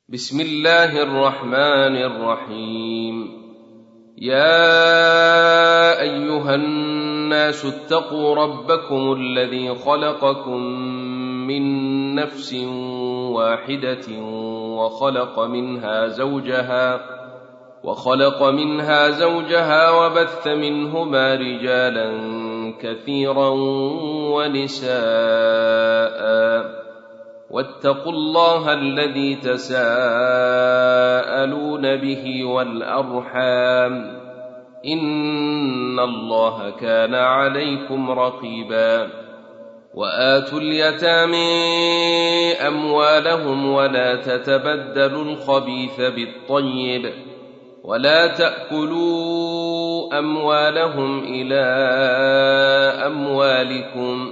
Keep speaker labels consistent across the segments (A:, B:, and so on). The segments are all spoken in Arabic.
A: بسم الله الرحمن الرحيم. يا أيها الناس اتقوا ربكم الذي خلقكم من نفس واحدة وخلق منها زوجها وبث منهما رجالا كثيرا ونساء، واتقوا الله الذي تساءلون به والأرحام، إن الله كان عليكم رقيبا. وآتوا اليتامى أموالهم ولا تتبدلوا الخبيث بالطيب، ولا تأكلوا أموالهم إلى أموالكم،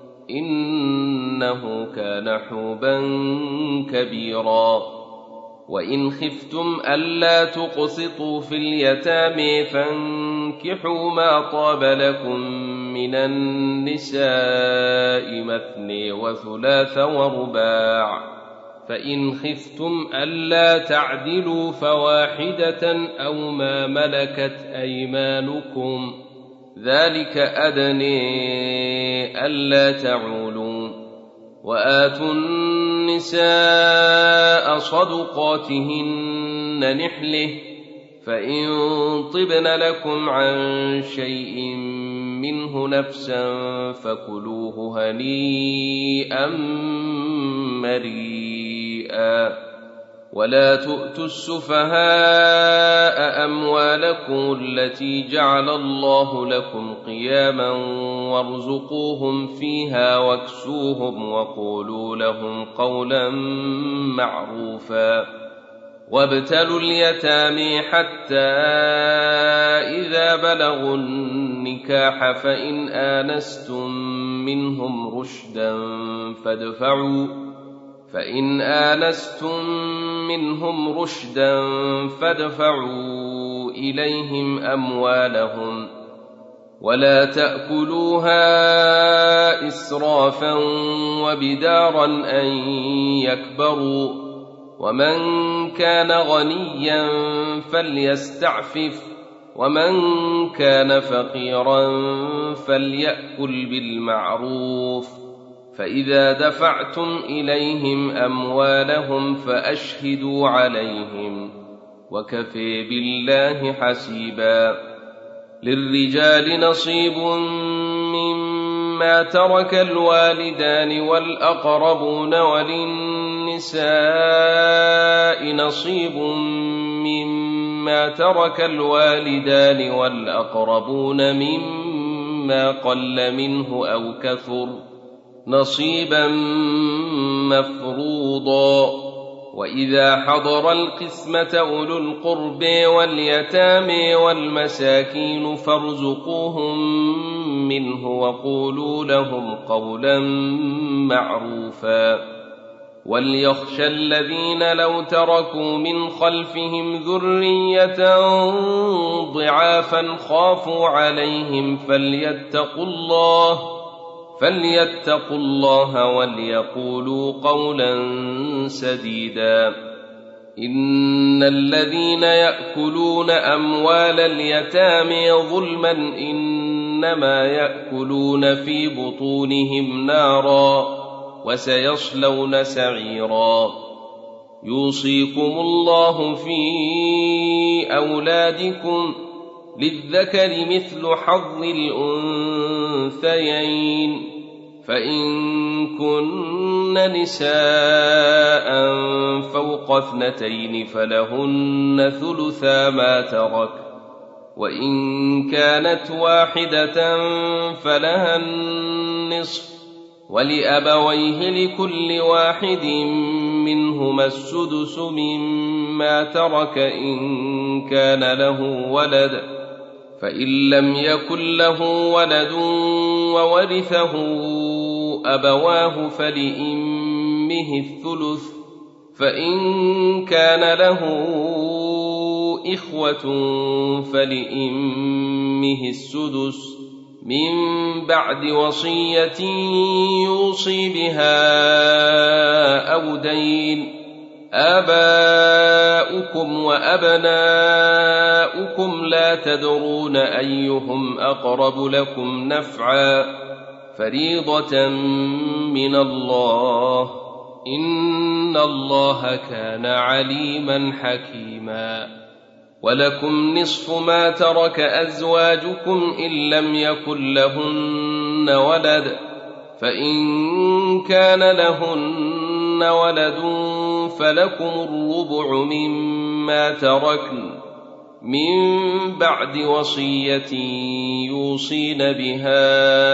A: إنه كان حوبا كبيرا. وإن خفتم ألا تقسطوا في اليتامى فانكحوا ما طاب لكم من النساء مثني وثلاث ورباع، فإن خفتم ألا تعدلوا فواحدة أو ما ملكت أيمانكم، ذلك أدنى ألا تعولوا. وآتوا النساء صدقاتهن نحلة، فإن طبن لكم عن شيء منه نفسا فكلوه هنيئا مريئا. ولا تؤتوا السفهاء أموالكم التي جعل الله لكم قياما وارزقوهم فيها واكسوهم وقولوا لهم قولا معروفا. وابتلوا اليتامى حتى إذا بلغوا النكاح فإن آنستم منهم رشدا فادفعوا إليهم أموالهم، ولا تأكلوها إسرافا وبدارا أن يكبروا، ومن كان غنيا فليستعفف، ومن كان فقيرا فليأكل بالمعروف. فإذا دفعتم إليهم أموالهم فأشهدوا عليهم، وكفى بالله حسيبا. للرجال نصيب مما ترك الوالدان والأقربون، وللنساء نصيب مما ترك الوالدان والأقربون مما قل منه أو كثر، نصيبا مفروضا. وإذا حضر القسمة أولو القرب واليتامى والمساكين فارزقوهم منه وقولوا لهم قولا معروفا. وليخشى الذين لو تركوا من خلفهم ذرية ضعافا خافوا عليهم فليتقوا الله وليقولوا قولا سديدا. إن الذين يأكلون أموال اليتامى ظلما إنما يأكلون في بطونهم نارا وسيصلون سعيرا. يوصيكم الله في أولادكم، للذكر مثل حظ الأنثيين، فإن كن نساء فوق 2 فلهن ثلثا ما ترك، وإن كانت واحدة فلها النصف، ولأبويه لكل واحد منهما السدس مما ترك إن كان له ولد، فإن لم يكن له ولد وورثه أبواه فلأمه الثلث، فإن كان له إخوة فلأمه السدس، من بعد وصية يوصي بها أو دين، آباؤكم وأبناؤكم لا تدرون أيهم أقرب لكم نفعا فريضة من الله إن الله كان عليما حكيما ولكم نصف ما ترك أزواجكم إن لم يكن لهن ولد فإن كان لهن ولد فلكم الربع مما تركن من بعد وصية يوصين بها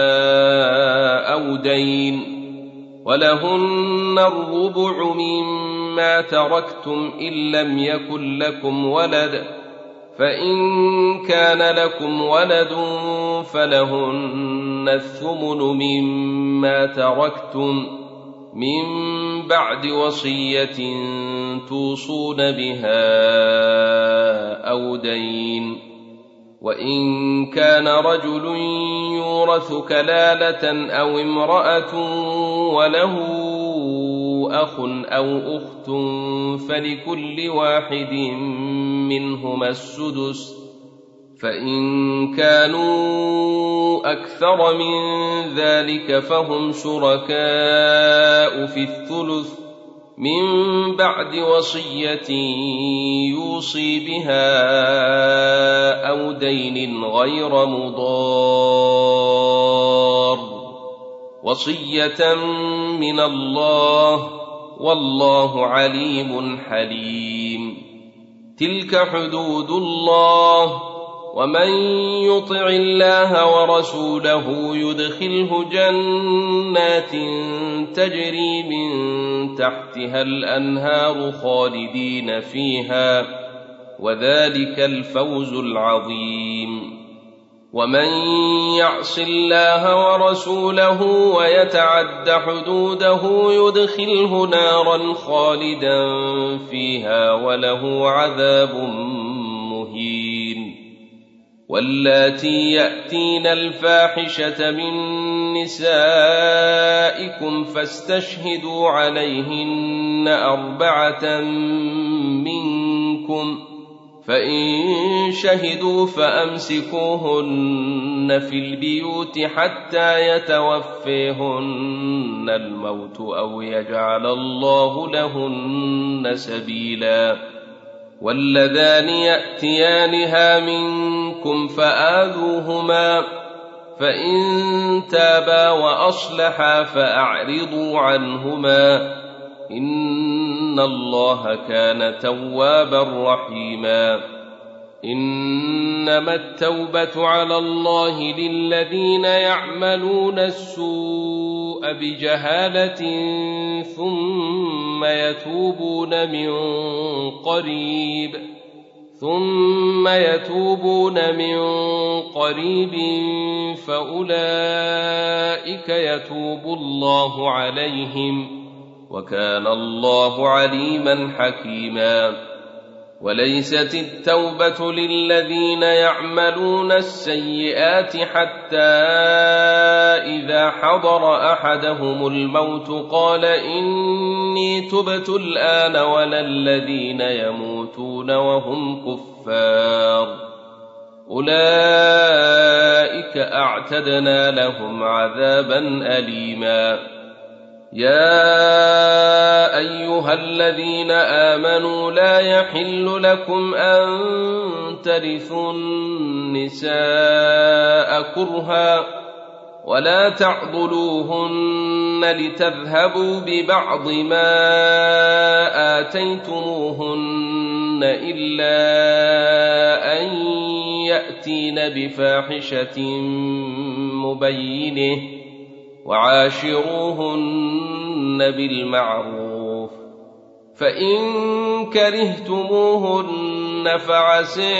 A: أو دين ولهن الربع مما تركتم إن لم يكن لكم ولد فإن كان لكم ولد فلهن الثمن مما تركتم من بعد وصية توصون بها أو دين وإن كان رجل يورث كلالة أو امرأة وله أخ أو أخت فلكل واحد منهما السدس فإن كانوا أكثر من ذلك فهم شركاء في الثلث من بعد وصية يوصي بها أو دين غير مضار وصية من الله والله عليم حليم تلك حدود الله ومن يطع الله ورسوله يدخله جنات تجري من تحتها الأنهار خالدين فيها وذلك الفوز العظيم ومن يعص الله ورسوله ويتعد حدوده يدخله نارا خالدا فيها وله عذاب مهين واللاتي يأتين الفاحشة من نسائكم فاستشهدوا عليهن 4 منكم فإن شهدوا فأمسكوهن في البيوت حتى يتوفيهن الموت أو يجعل الله لهن سبيلا واللذان يأتيانها منكم فآذوهما فإن تابا وأصلحا فأعرضوا عنهما إن الله كان توابا رحيما إنما التوبة على الله للذين يعملون السوء بجهالة ثم يتوبون من قريب فأولئك يتوب الله عليهم وكان الله عليما حكيما وليست التوبة للذين يعملون السيئات حتى إذا حضر أحدهم الموت قال إني تبت الآن ولا الذين يموتون وهم كفار أولئك أعتدنا لهم عذابا أليما يا أيها الذين آمنوا لا يحل لكم أن ترثوا النساء كرها ولا تعضلوهن لتذهبوا ببعض ما آتيتموهن إلا أن يأتين بفاحشة مبينة وعاشروهن بالمعروف فإن كرهتموهن فعسى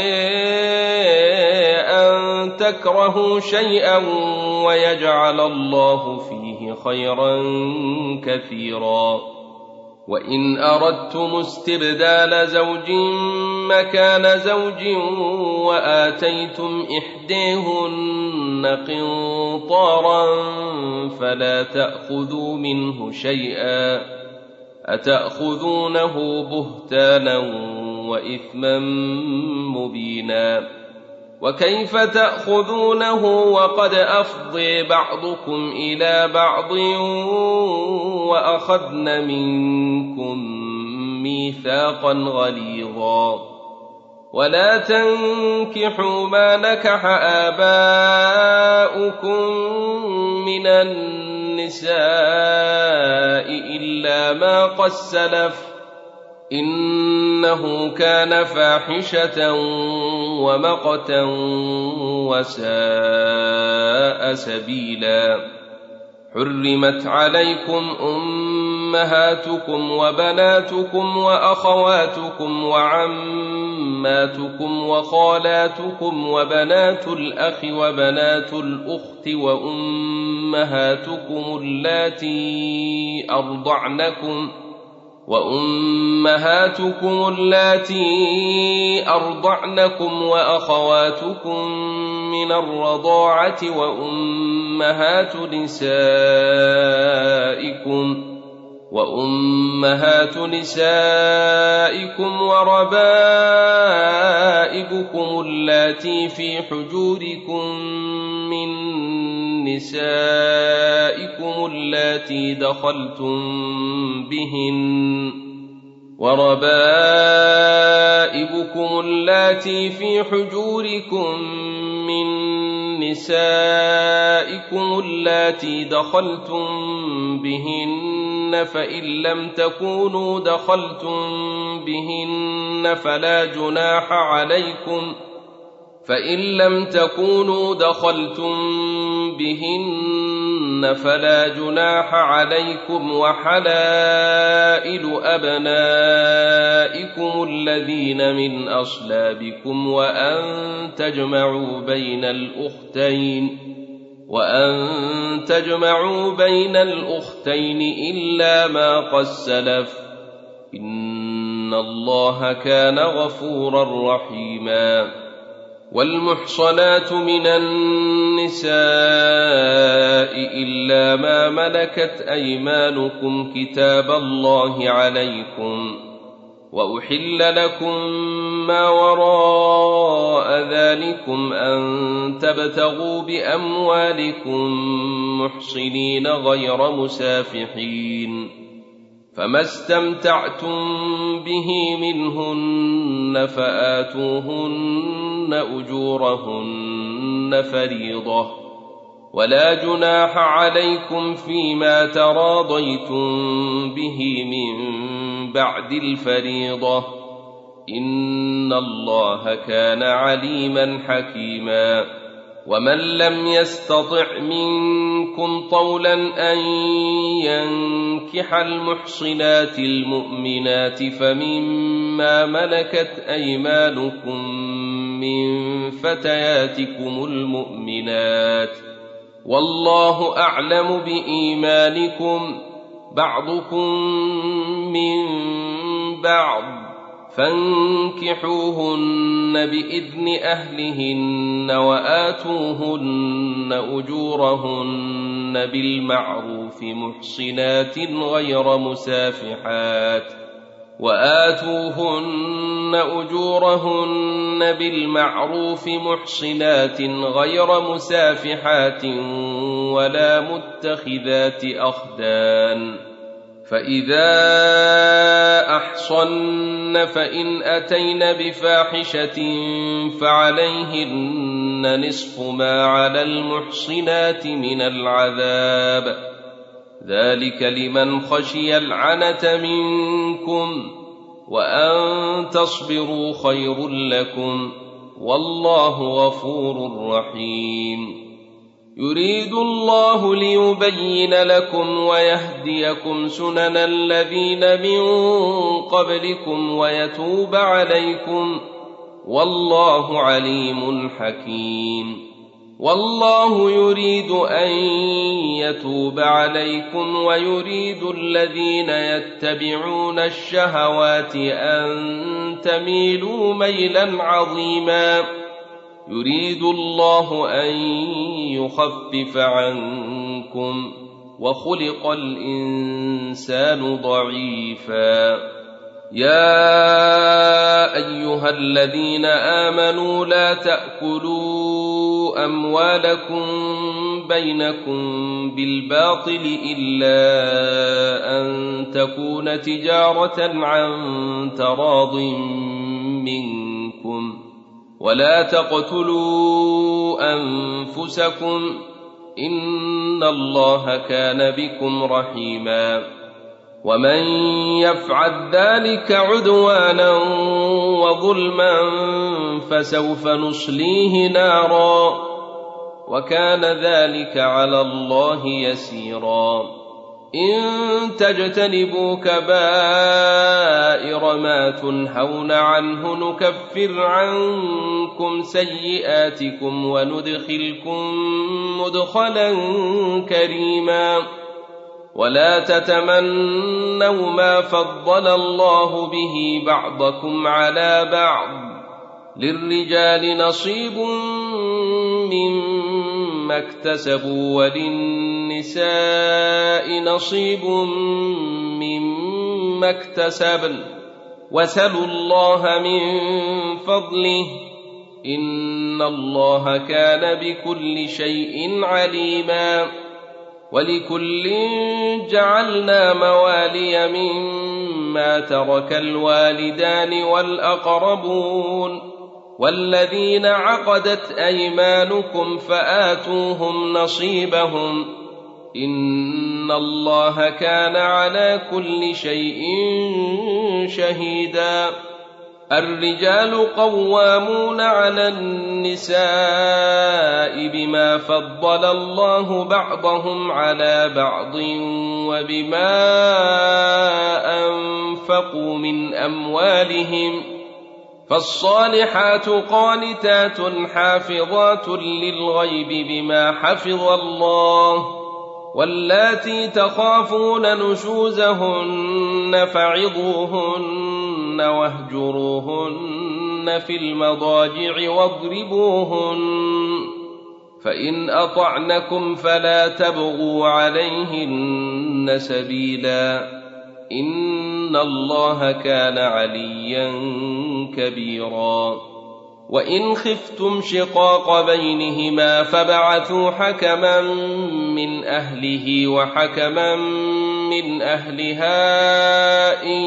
A: أن تكرهوا شيئا ويجعل الله فيه خيرا كثيرا وإن أردتم استبدال زوج مكان زوج وآتيتم إحداهن قنطارا فلا تأخذوا منه شيئا أتأخذونه بهتانا وإثما مبينا وكيف تأخذونه وقد أفضي بعضكم إلى بعض وأخذن منكم ميثاقا غليظا ولا تنكحوا ما نكح آباؤكم من النساء إلا ما قد سلف إنه كان فاحشة ومقتا وساء سبيلا حرمت عليكم أمهاتكم وبناتكم وأخواتكم وعماتكم وخالاتكم وبنات الأخ وبنات الأخت وأمهاتكم اللاتي أرضعنكم وأخواتكم من الرضاعة وأمهات نسائكم وربائبكم اللاتي في حجوركم من نسائكم اللاتي دخلتم بهن فإن لم تكونوا دخلتم بهن فلا جناح عليكم وحلائل أبنائكم الذين من أصلابكم وأن تجمعوا بين الأختين إلا ما قد سلف إن الله كان غفورا رحيما والمحصنات من النساء إلا ما ملكت أيمانكم كتاب الله عليكم وأحل لكم ما وراء ذلكم أن تبتغوا بأموالكم محصنين غير مسافحين فما استمتعتم به منهن فآتوهن أجورهن فريضة ولا جناح عليكم فيما تراضيتم به من بعد الفريضة إن الله كان عليما حكيما ومن لم يستطع منكم طولا أن ينكح المحصنات المؤمنات فمما ملكت أيمانكم من فتياتكم المؤمنات والله أعلم بإيمانكم بعضكم من بعض فانكحوهن بإذن أهلهن وآتوهن أجورهن بالمعروف محصنات غير مسافحات ولا متخذات أخدان فإذا أحصن فإن أتين بفاحشة فعليهن نصف ما على المحصنات من العذاب ذلك لمن خشي العنة منكم وأن تصبروا خير لكم والله غفور رحيم يريد الله ليبين لكم ويهديكم سنن الذين من قبلكم ويتوب عليكم والله عليم حكيم والله يريد أن يتوب عليكم ويريد الذين يتبعون الشهوات أن تميلوا ميلا عظيما يريد الله أن يخفف عنكم وخلق الإنسان ضعيفا. يا أيها الذين آمنوا لا تأكلوا أموالكم بينكم بالباطل إلا أن تكون تجارة عن تراض منكم، ولا تقتلوا أنفسكم إن الله كان بكم رحيما. ومن يفعل ذلك عدوانا وظلما فسوف نصليه نارا وكان ذلك على الله يسيرا. إن تجتنبوا كبائر ما تنهون عنه نكفر عنكم سيئاتكم وندخلكم مدخلا كريما. ولا تتمنوا ما فضل الله به بعضكم على بعض، للرجال نصيب مما اكتسبوا وللنساء نصيب مما اكتسبن، واسألوا الله من فضله إن الله كان بكل شيء عليما. ولكل جعلنا موالي مما ترك الوالدان والأقربون والذين عقدت أيمانكم فآتوهم نصيبهم إن الله كان على كل شيء شهيدا. الرجال قوامون على النساء بما فضل الله بعضهم على بعض وبما أنفقوا من أموالهم، فالصالحات قانتات حافظات للغيب بما حفظ الله، واللاتي تخافون نشوزهن فعظوهن واهجروهن في المضاجع واضربوهن، فإن أطعنكم فلا تبغوا عليهن سبيلا إن الله كان عليا كبيرا. وإن خفتم شقاق بينهما فبعثوا حكما من أهله وحكما من أهلها إن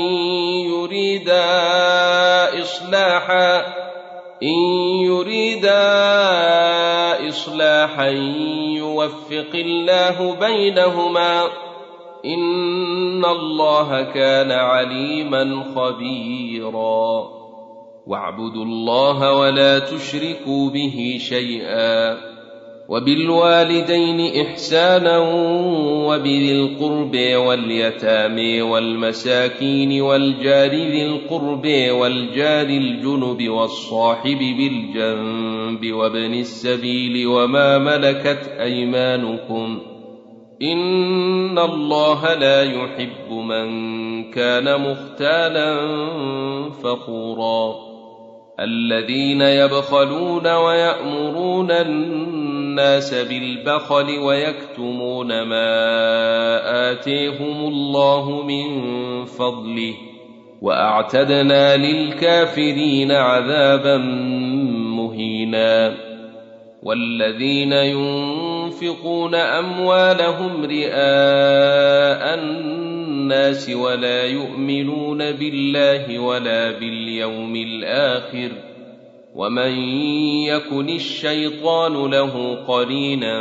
A: يريدا إصلاحا يوفق الله بينهما إن الله كان عليما خبيرا. واعبدوا الله ولا تشركوا به شيئا، وبالوالدين إحسانا وبذي القرب واليتامى والمساكين والجار ذي القرب والجار الجنب والصاحب بالجنب وابن السبيل وما ملكت أيمانكم إن الله لا يحب من كان مختالا فخورا. الذين يبخلون ويأمرون الناس بالبخل ويكتمون ما آتيهم الله من فضله وأعتدنا للكافرين عذابا مهينا. والذين ينفقون أموالهم رئاء الناس ولا يؤمنون بالله ولا باليوم الآخر ومن يكن الشيطان له قرينا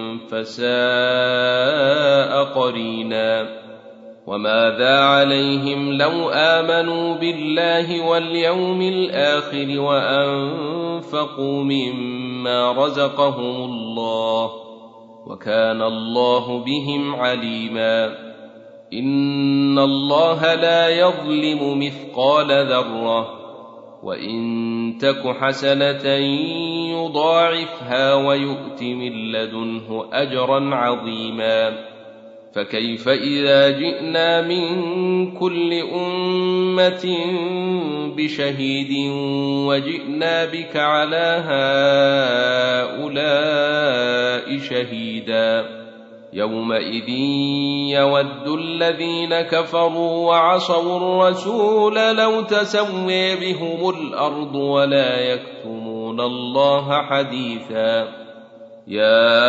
A: فساء قرينا. وماذا عليهم لو آمنوا بالله واليوم الآخر وأنفقوا مما رزقهم الله وكان الله بهم عليما. إن الله لا يظلم مثقال ذرة وإن تك حسنة يضاعفها ويؤت من لدنه أجرا عظيما. فكيف إذا جئنا من كل أمة بشهيد وجئنا بك على هؤلاء شهيدا يومئذ يود الذين كفروا وعصوا الرسول لو تسوي بهم الأرض ولا يكتمون الله حديثا. يا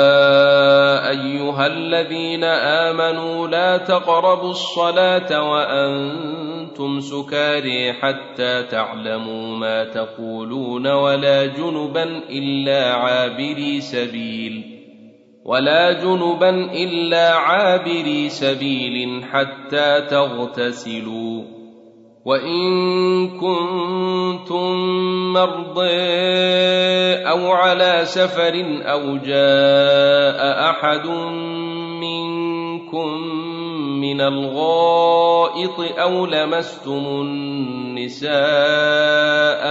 A: أيها الذين آمنوا لا تقربوا الصلاة وأنتم سكارى حتى تعلموا ما تقولون ولا جنبا إلا عابري سبيل حتى تغتسلوا، وإن كنتم مرضى أو على سفر أو جاء أحد منكم من الغائط أو لمستم النساء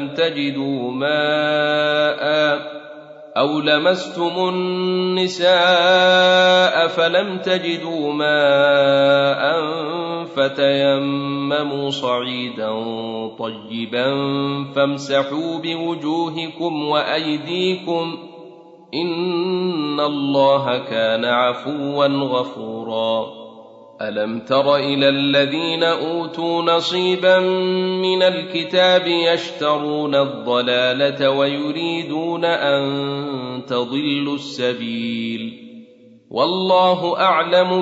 A: فلم تجدوا ماء فتيمموا صعيدا طيبا فامسحوا بوجوهكم وأيديكم إن الله كان عفوا غفورا. ألم تر إلى الذين أوتوا نصيبا من الكتاب يشترون الضلالة ويريدون أن تضلوا السبيل، والله أعلم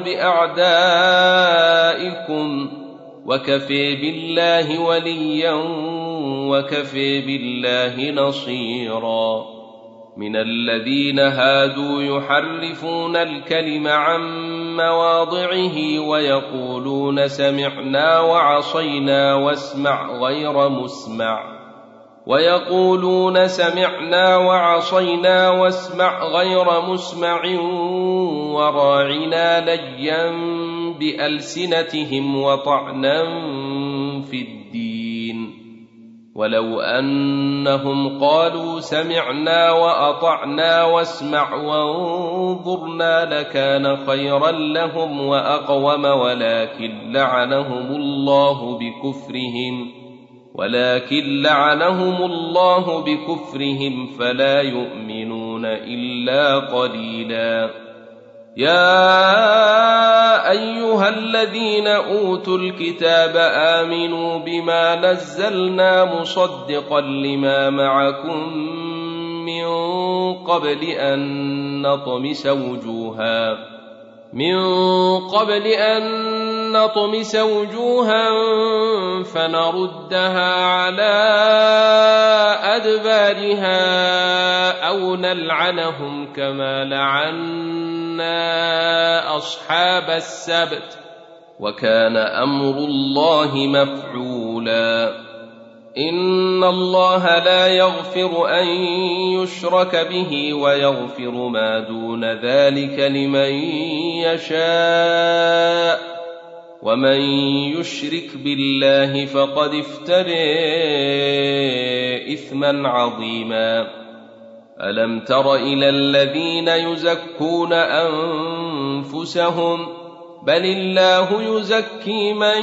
A: بأعدائكم وكفى بالله وليا وكفى بالله نصيرا. من الذين هادوا يحرفون الكلم عن مواضعه ويقولون سمعنا وعصينا واسمع غير مسمع وراعنا ليا بألسنتهم وطعنا في الدين، ولو أنهم قالوا سمعنا وأطعنا واسمع وانظرنا لكان خيرا لهم وأقوم ولكن لعنهم الله بكفرهم فلا يؤمنون إلا قليلا. يا أيها الذين أوتوا الكتاب آمنوا بما نزلنا مصدقا لما معكم من قبل أن نطمس وجوها فنردها على أدبارها أو نلعنهم كما لعنا أصحاب السبت وكان أمر الله مفعولا. إن الله لا يغفر أن يشرك به ويغفر ما دون ذلك لمن يشاء، ومن يشرك بالله فقد افترى إثما عظيما. ألم تر إلى الذين يزكون أنفسهم بل الله يزكي من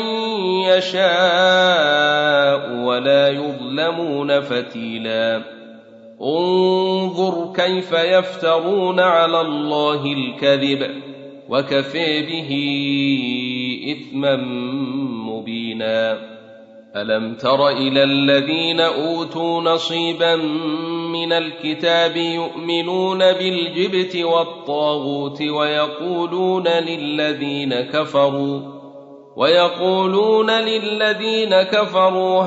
A: يشاء ولا يظلمون فتيلا. انظر كيف يفترون على الله الكذب وكفى به إثما مبينا. ألم تر إلى الذين أوتوا نصيبا من الكتاب يؤمنون بالجبت والطاغوت ويقولون للذين كفروا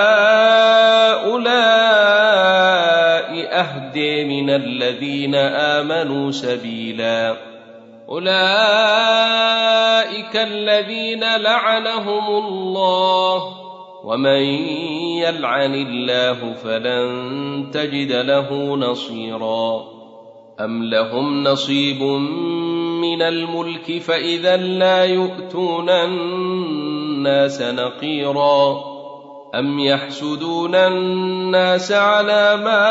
A: هؤلاء أهدى من الذين آمنوا سبيلا. أولئك الذين لعنهم الله، ومن يلعن الله فلن تجد له نصيرا. أم لهم نصيب من الملك فإذا لا يؤتون الناس نقيرا. أم يحسدون الناس على ما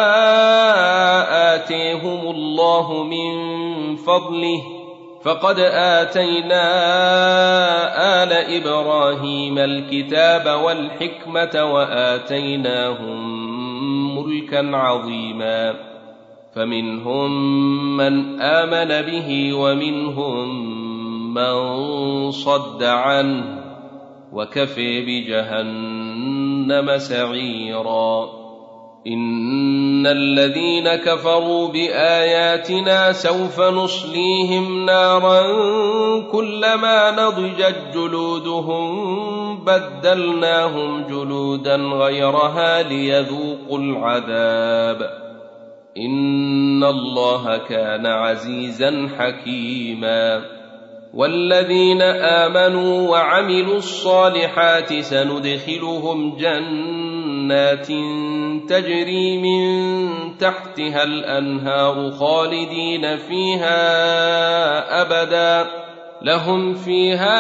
A: آتيهم الله من فضله فقد آتينا آل إبراهيم الكتاب والحكمة وآتيناهم ملكا عظيما. فمنهم من آمن به ومنهم من صد عنه وكفى بجهنم سعيرا. إن الذين كفروا بآياتنا سوف نصليهم نارا كلما نضجت جلودهم بدلناهم جلودا غيرها ليذوقوا العذاب إن الله كان عزيزا حكيما. والذين آمنوا وعملوا الصالحات سندخلهم جنات تجري من تحتها الأنهار خالدين فيها أبدا لهم فيها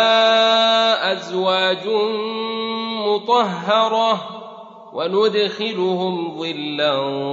A: أزواج مطهرة وندخلهم ظلا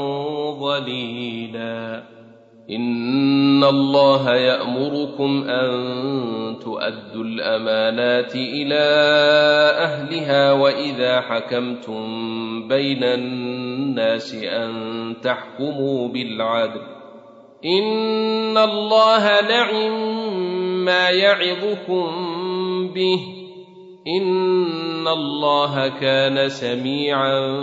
A: ظليلا. إن الله يأمركم أن تؤدوا الأمانات إلى أهلها وإذا حكمتم بين الناس أن تحكموا بالعدل إن الله نعم يعظكم به إن الله كان سميعا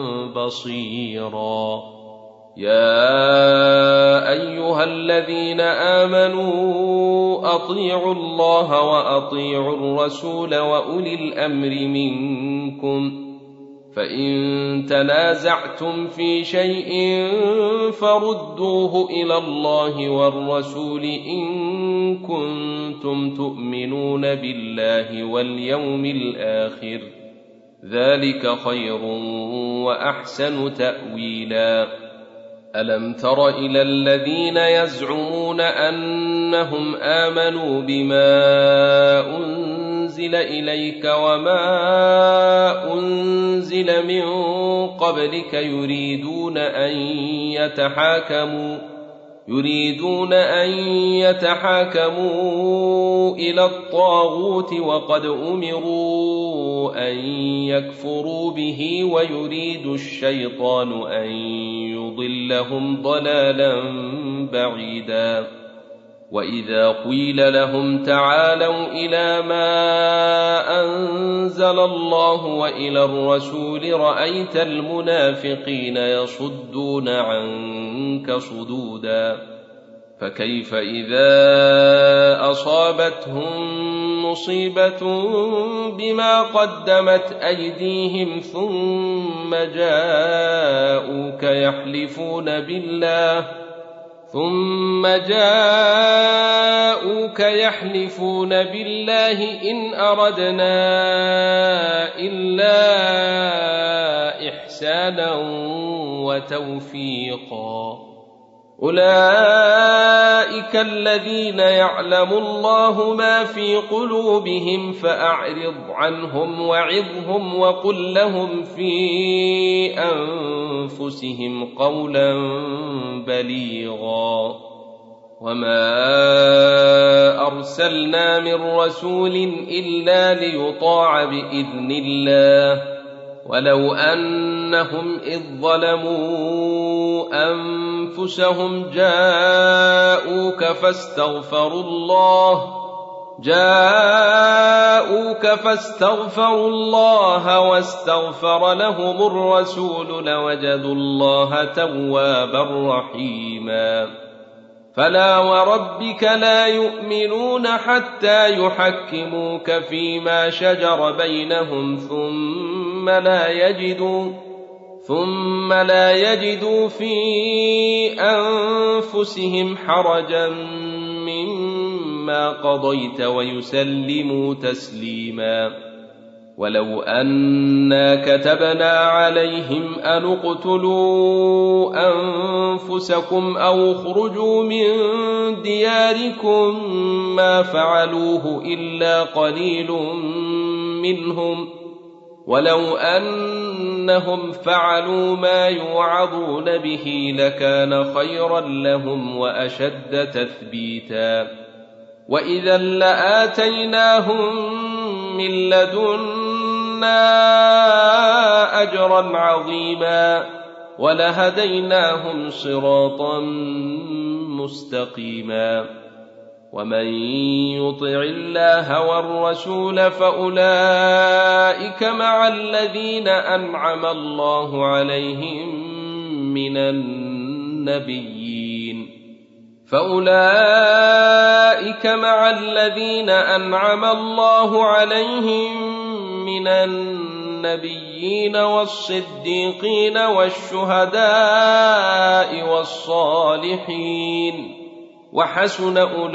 A: بصيرا. يا أيها الذين آمنوا أطيعوا الله وأطيعوا الرسول وأولي الأمر منكم فإن تنازعتم في شيء فردوه إلى الله والرسول إن كنتم تؤمنون بالله واليوم الآخر ذلك خير وأحسن تأويلا. ألم تر إلى الذين يزعمون أنهم آمنوا بما أنزل إليك وما أنزل من قبلك يريدون أن يتحاكموا إلى الطاغوت وقد أمروا أن يكفروا به ويريد الشيطان أن يضلهم ضلالا بعيدا. وإذا قيل لهم تعالوا إلى ما أنزل الله وإلى الرسول رأيت المنافقين يصدون عنك صدودا. فكيف إذا أصابتهم مصيبة بما قدمت أيديهم ثم جاءوك يحلفون بالله إن أردنا إلا إحسانا وتوفيقا. أولئك الذين يعلم الله ما في قلوبهم فأعرض عنهم وعظهم وقل لهم في أنفسهم قولا بليغا. وما أرسلنا من رسول إلا ليطاع بإذن الله ولو أنهم إذ ظلموا أنفسهم جاءوك فاستغفروا الله واستغفر لهم الرسول لوجدوا الله توابا رحيما. فلا وربك لا يؤمنون حتى يحكموك فيما شجر بينهم ثم لا يجدوا في أنفسهم حرجا مما قضيت ويسلموا تسليما. ولو أنا كتبنا عليهم أن اقتلوا أنفسكم أو اخرجوا من دياركم ما فعلوه إلا قليل منهم ولو أنهم فعلوا ما يوعظون به لكان خيرا لهم وأشد تثبيتا. وإذا لآتيناهم من لدنا أجرا عظيما. ولهديناهم صراطا مستقيما ومن يطع الله والرسول فأولئك مع الذين أنعم الله عليهم من النبيين والصديقين والشهداء والصالحين وحسن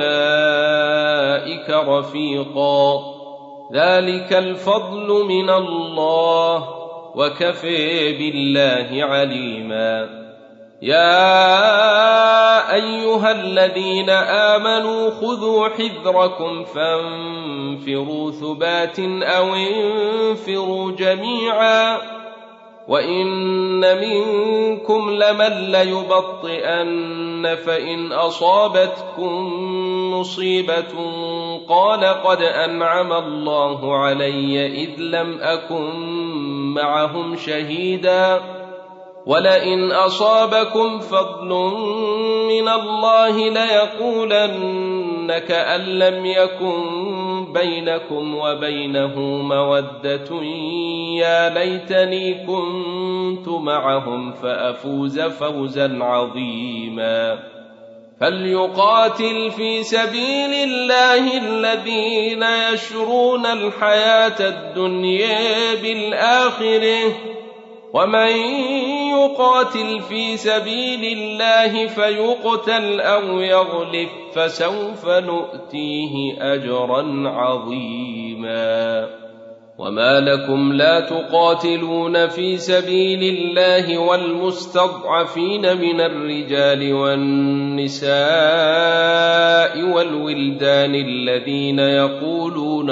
A: أولئك رفيقا ذلك الفضل من الله وكفى بالله عليما يا أيها الذين آمنوا خذوا حذركم فانفروا ثبات أو انفروا جميعا وإن منكم لمن ليبطئن فإن أصابتكم مصيبة قال قد أنعم الله علي إذ لم أكن معهم شهيدا ولئن أصابكم فضل من الله ليقولن كأن لم يكن بينكم وبينه مودة يا ليتني كنت معهم فأفوز فوزا عظيما فليقاتل في سبيل الله الذين يشرون الحياة الدنيا بالآخرة ومن يقاتل في سبيل الله فيقتل أو يغلب فسوف نؤتيه أجرا عظيما وما لكم لا تقاتلون في سبيل الله والمستضعفين من الرجال والنساء والولدان الذين يقولون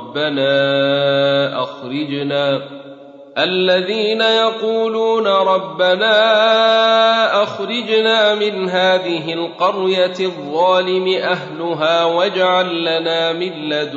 A: ربنا أخرجنا من هذه القرية الظالم أهلها واجعل لنا من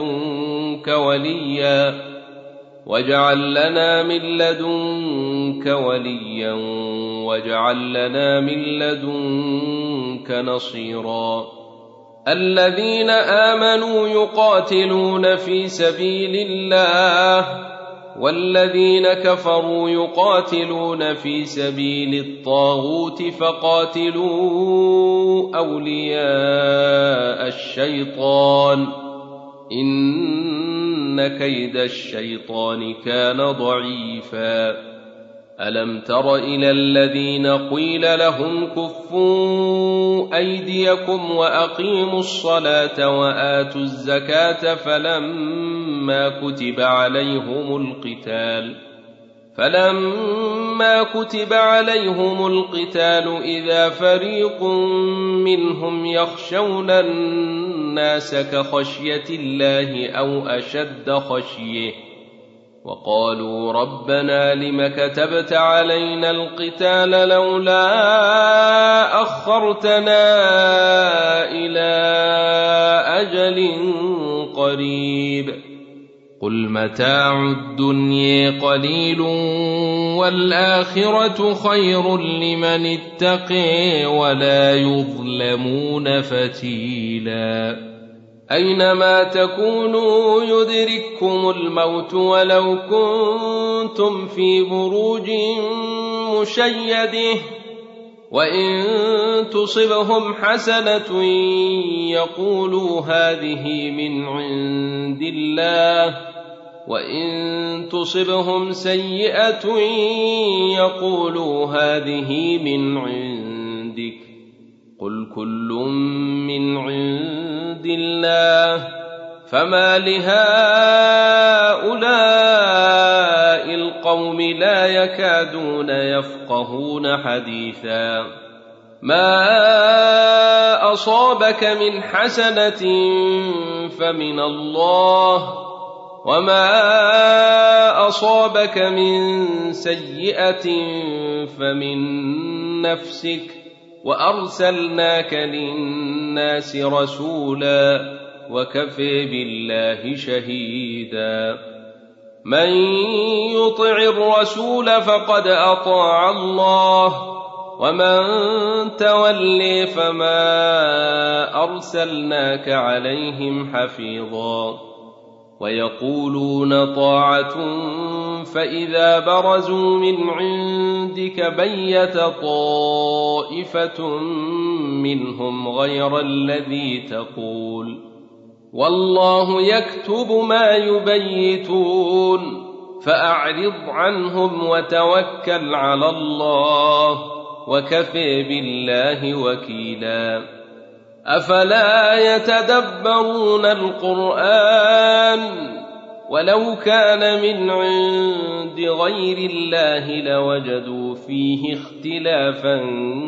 A: لدنك وليا واجعل لنا من لدنك نصيرا الذين آمنوا يقاتلون في سبيل الله والذين كفروا يقاتلون في سبيل الطاغوت فقاتلوا أولياء الشيطان إن كيد الشيطان كان ضعيفا ألم تر إلى الذين قيل لهم كفوا أيديكم وأقيموا الصلاة وآتوا الزكاة فلما كتب عليهم القتال إذا فريق منهم يخشون الناس كخشية الله أو أشد خشية وقالوا ربنا لم كتبت علينا القتال لولا أخرتنا إلى أجل قريب قل متاع الدنيا قليل والآخرة خير لمن اتقي ولا يظلمون فتيلا أينما تكونوا يدرككم الموت ولو كنتم في بروج مشيدة وإن تصبهم حسنة يقولوا هذه من عند الله وإن تصبهم سيئة يقولوا هذه من عندك قل كل من عند الله فما لهؤلاء القوم لا يكادون يفقهون حديثا ما أصابك من حسنة فمن الله وما أصابك من سيئة فمن نفسك وأرسلناك للناس رسولا وكفى بالله شهيدا من يطع الرسول فقد أطاع الله ومن تولي فما أرسلناك عليهم حفيظا ويقولون طاعة فإذا برزوا من عندك بيت طائفة منهم غير الذي تقول والله يكتب ما يبيتون فأعرض عنهم وتوكل على الله وكفى بالله وكيلا أفلا يتدبرون القرآن ولو كان من عند غير الله لوجدوا فيه اختلافا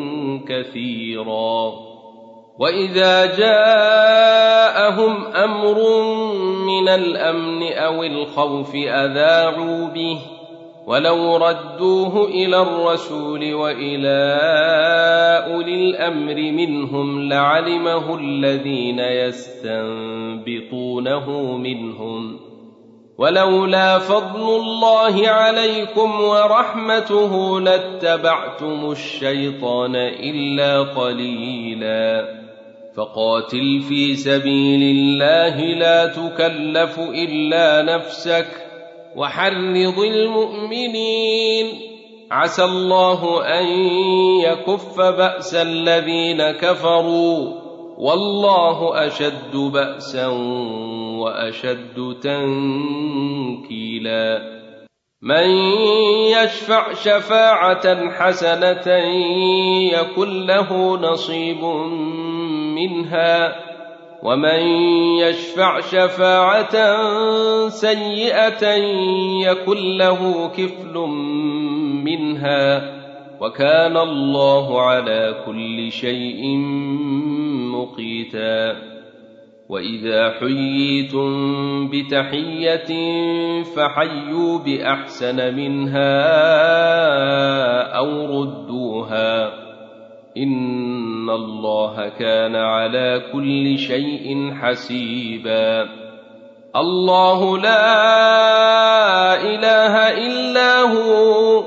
A: كثيرا وإذا جاءهم أمر من الأمن أو الخوف أذاعوا به ولو ردوه إلى الرسول وإلى أولي الأمر منهم لعلمه الذين يستنبطونه منهم ولولا فضل الله عليكم ورحمته لاتبعتم الشيطان إلا قليلا فقاتل في سبيل الله لا تكلف إلا نفسك وحرض المؤمنين عسى الله أن يكف بأس الذين كفروا والله أشد بأسا وأشد تنكيلا من يشفع شفاعة حسنة يكن له نصيب منها ومن يشفع شفاعة سيئة يكن له كفل منها وكان الله على كل شيء مقيتا وإذا حييتم بتحية فحيوا بأحسن منها أو ردوها إن الله كان على كل شيء حسيبا الله لا إله إلا هو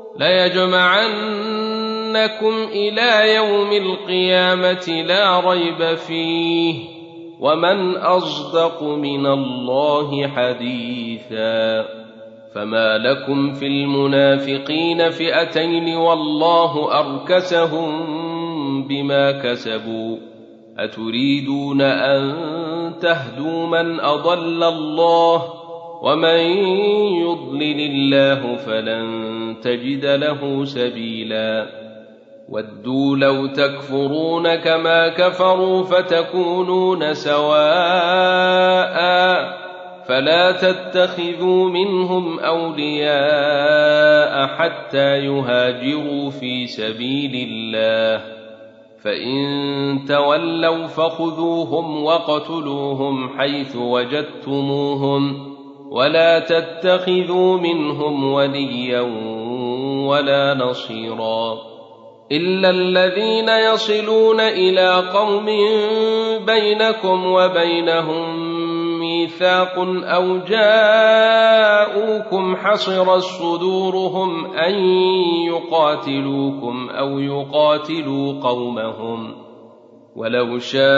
A: ليجمعنكم إلى يوم القيامة لا ريب فيه ومن أصدق من الله حديثا فما لكم في المنافقين فئتين والله أركسهم بما كسبوا أتريدون أن تهدوا من أضل الله ومن يضلل الله فلن تجد له سبيلا ودوا لو تكفرون كما كفروا فتكونون سواء فلا تتخذوا منهم أولياء حتى يهاجروا في سبيل الله فإن تولوا فخذوهم وقتلوهم حيث وجدتموهم ولا تتخذوا منهم وليا ولا نصيرا إلا الذين يصلون إلى قوم بينكم وبينهم ميثاق أو جاءوكم حصرت صدورهم أن يقاتلوكم أو يقاتلوا قومهم ولو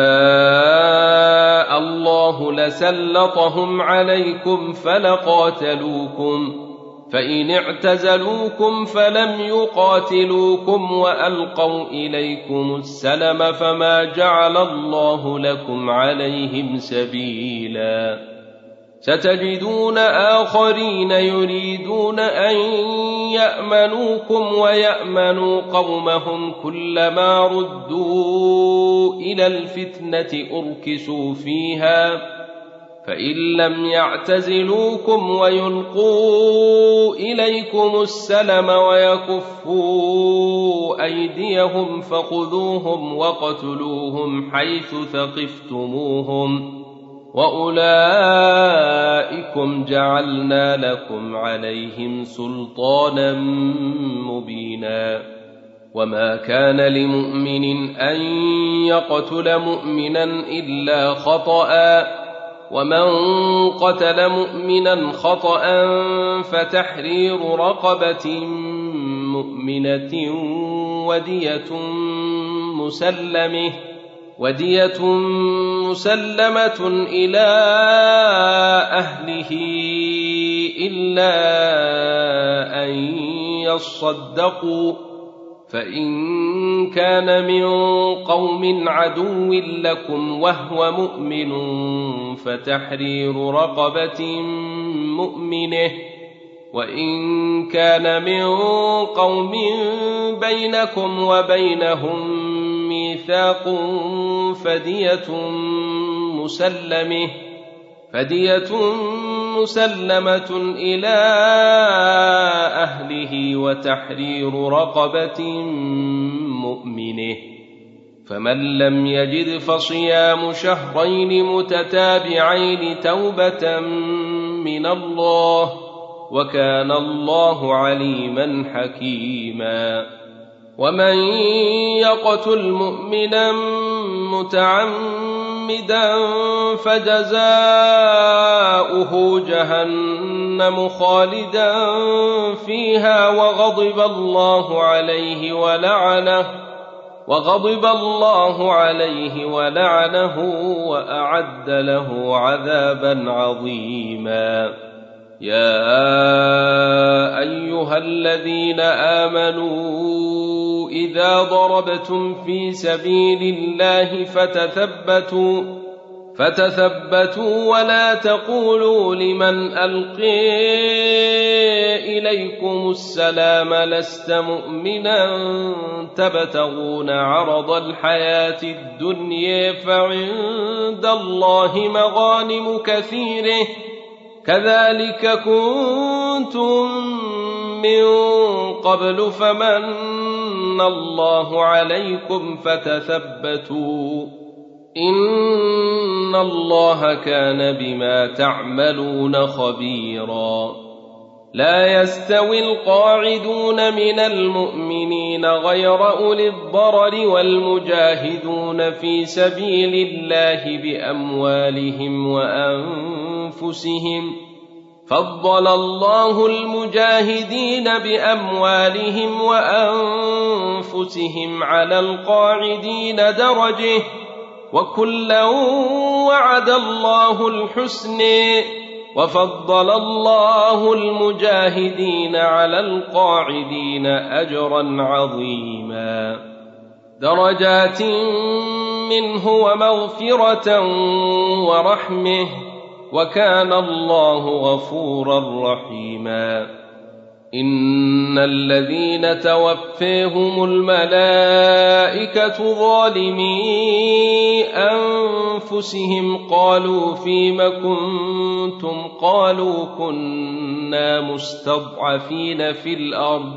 A: شاء الله لسلطهم عليكم فلقاتلوكم فإن اعتزلوكم فلم يقاتلوكم وألقوا إليكم السلم فما جعل الله لكم عليهم سبيلا ستجدون آخرين يريدون أن يأمنوكم ويأمنوا قومهم كلما ردوا إلى الفتنة أركسوا فيها فإن لم يعتزلوكم ويلقوا إليكم السلم ويكفوا أيديهم فخذوهم وقتلوهم حيث ثقفتموهم وأولئكم جعلنا لكم عليهم سلطانا مبينا وما كان لمؤمن أن يقتل مؤمنا إلا خطأ ومن قتل مؤمنا خطأ فتحرير رقبة مؤمنة ودية مسلمة إلى أهله إلا أن يصدقوا، فإن كان من قوم عدو لكم وهو مؤمن فتحرير رقبة مؤمنة، وإن كان من قوم بينكم وبينهم ميثاق فدية مسلمة إلى أهله وتحرير رقبة مؤمنة، فمن لم يجد فصيام شهرين متتابعين توبة من الله، وكان الله عليما حكيما. ومن يقتل مؤمنا متعمدا فجزاؤه جهنم خالدا فيها وغضب الله عليه ولعنه وأعد له عذابا عظيما. يا أيها الذين آمنوا إذا ضربتم في سبيل الله فتثبتوا ولا تقولوا لمن ألقي إليكم السلام لست مؤمنا تبتغون عرض الحياة الدنيا فعند الله مغانم كثيرة كذلك كنتم من قبل فمن الله عليكم فتثبتوا إن الله كان بما تعملون خبيرا. لا يستوي القاعدون من المؤمنين غير أولي الضرر والمجاهدون في سبيل الله بأموالهم وأنفسهم، فضل الله المجاهدين بأموالهم وأنفسهم على القاعدين درجة، وكلا وعد الله الحسنى، وفضل الله المجاهدين على القاعدين أجرا عظيما، درجات منه ومغفرة ورحمة، وكان الله غفورا رحيما. إن الذين توفيهم الملائكة ظالمي أنفسهم قالوا فيم كنتم قالوا كنا مستضعفين في الأرض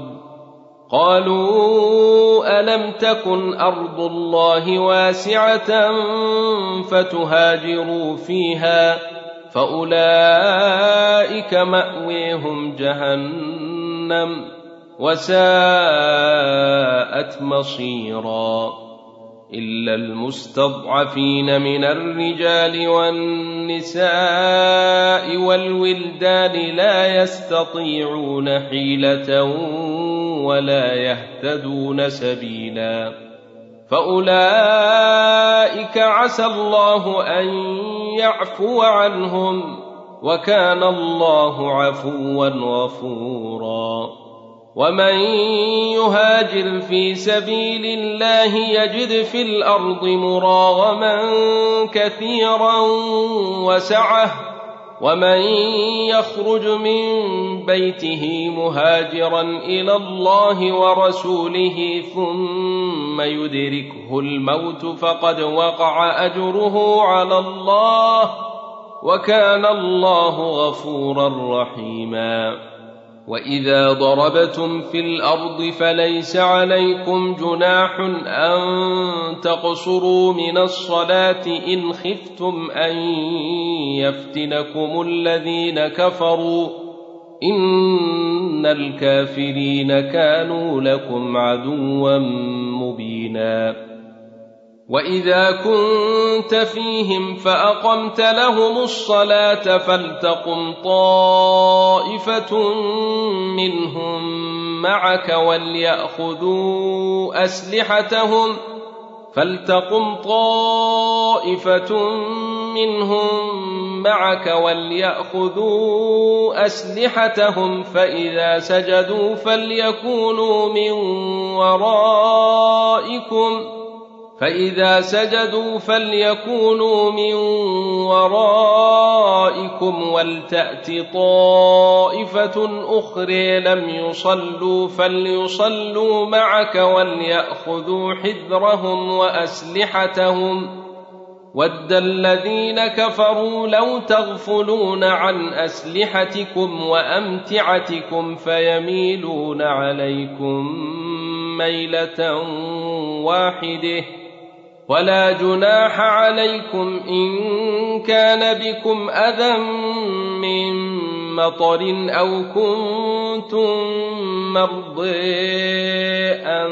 A: قالوا ألم تكن أرض الله واسعة فتهاجروا فيها فأولئك مأويهم جهنم وساءت مصيرا. إلا المستضعفين من الرجال والنساء والولدان لا يستطيعون حيلة ولا يهتدون سبيلا، فأولئك عسى الله أن يعفو عنهم، وكان الله عفوا غفورا. ومن يهاجر في سبيل الله يجد في الأرض مراغما كثيرا وسعة، ومن يخرج من بيته مهاجرا إلى الله ورسوله ثم يدركه الموت فقد وقع أجره على الله، وكان الله غفورا رحيما. وإذا ضربتم في الأرض فليس عليكم جناح أن تقصروا من الصلاة إن خفتم أن يفتنكم الذين كفروا، إن الكافرين كانوا لكم عدوا مبينا. وإذا كنت فيهم فأقمت لهم الصلاة فلتقم طائفة منهم معك وليأخذوا أسلحتهم فإذا سجدوا فليكونوا من ورائكم ولتأت طائفة أخرى لم يصلوا فليصلوا معك وليأخذوا حذرهم وأسلحتهم ود الذين كفروا لو تغفلون عن أسلحتكم وأمتعتكم فيميلون عليكم ميلة واحدة ولا جناح عليكم إن كان بكم أذى من مطر أو كنتم مرضى أن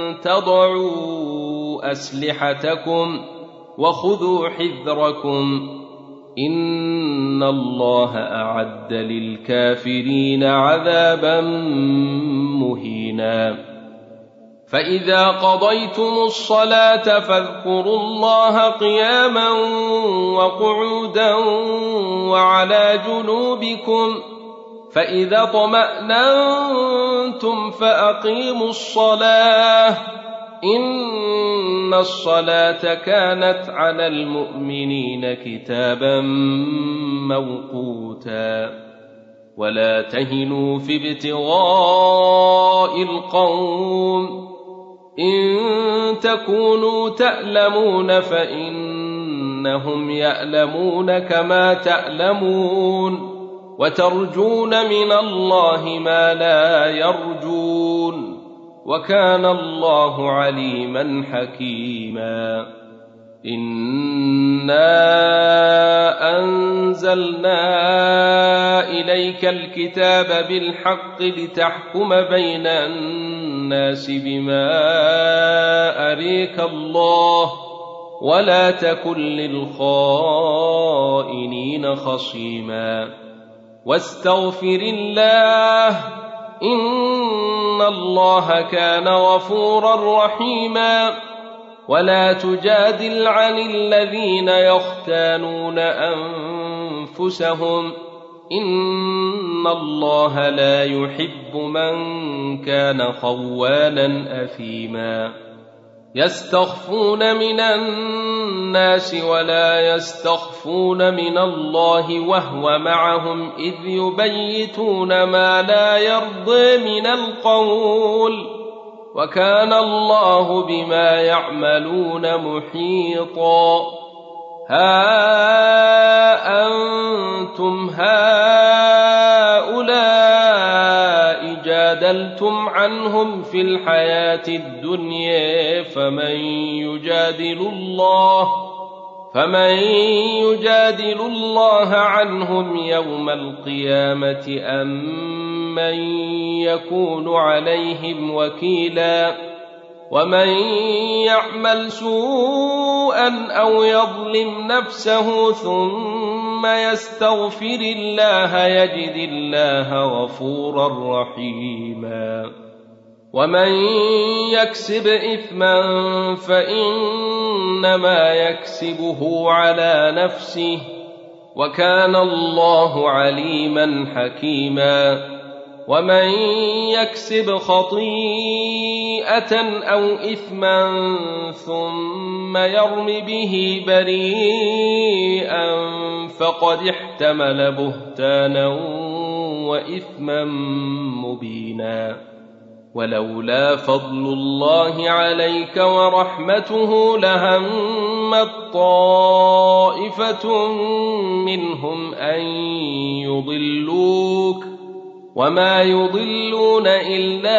A: تضعوا أسلحتكم وخذوا حذركم إن الله أعد للكافرين عذابا مهينا فإذا قضيتم الصلاة فاذكروا الله قياما وقعودا وعلى جنوبكم فإذا اطمأننتم فأقيموا الصلاة إن الصلاة كانت على المؤمنين كتابا موقوتا ولا تهنوا في ابتغاء القوم إن تكونوا تألمون فإنهم يألمون كما تألمون وترجون من الله ما لا يرجون وكان الله عليما حكيما إنا أنزلنا إليك الكتاب بالحق لتحكم بين الناس بما أريك الله ولا تكن للخائنين خصيما واستغفر الله إن الله كان غفورا رحيما ولا تجادل عن الذين يختانون أنفسهم إن الله لا يحب من كان خوانا أثيما يستخفون من الناس ولا يستخفون من الله وهو معهم إذ يبيتون ما لا يرضي من القول وكان الله بما يعملون محيطا ها أنتم هؤلاء جادلتم عنهم في الحياة الدنيا فمن يجادل الله عنهم يوم القيامة أم من يكون عليهم وكيلا ومن يعمل سوءا أو يظلم نفسه ثم يستغفر الله يجد الله غفورا رحيما ومن يكسب إثما فإنما يكسبه على نفسه وكان الله عليما حكيما ومن يكسب خطيئة أو إثما ثم يرم به بريئا فقد احتمل بهتانا وإثما مبينا ولولا فضل الله عليك ورحمته لهمت طائفة منهم أن يضلوك وما يضلون إلا